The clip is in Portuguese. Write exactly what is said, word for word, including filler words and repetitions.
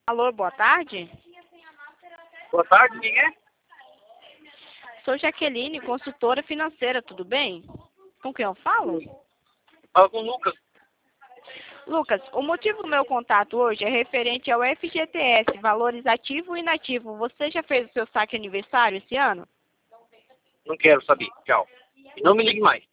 Alô, boa tarde. Boa tarde, quem é? Sou Jaqueline, consultora financeira, tudo bem? Com quem eu falo? Fala com o Lucas. Lucas, o motivo do meu contato hoje é referente ao F G T S, valores ativo e inativo. Você já fez o seu saque aniversário esse ano? Não quero saber. Tchau. E não me ligue mais.